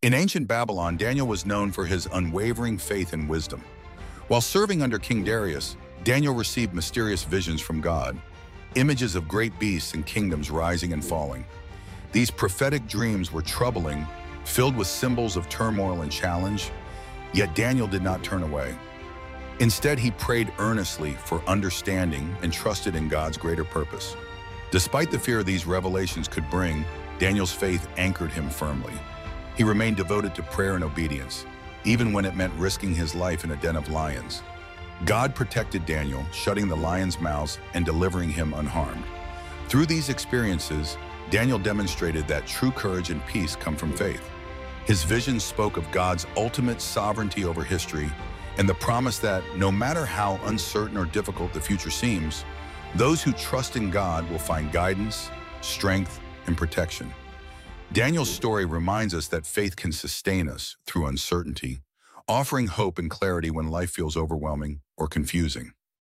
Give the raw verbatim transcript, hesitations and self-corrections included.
In ancient Babylon, Daniel was known for his unwavering faith and wisdom. While serving under King Darius, Daniel received mysterious visions from God, images of great beasts and kingdoms rising and falling. These prophetic dreams were troubling, filled with symbols of turmoil and challenge, yet Daniel did not turn away. Instead, he prayed earnestly for understanding and trusted in God's greater purpose. Despite the fear these revelations could bring, Daniel's faith anchored him firmly. He remained devoted to prayer and obedience, even when it meant risking his life in a den of lions. God protected Daniel, shutting the lions' mouths and delivering him unharmed. Through these experiences, Daniel demonstrated that true courage and peace come from faith. His visions spoke of God's ultimate sovereignty over history and the promise that no matter how uncertain or difficult the future seems, those who trust in God will find guidance, strength, and protection. Daniel's story reminds us that faith can sustain us through uncertainty, offering hope and clarity when life feels overwhelming or confusing.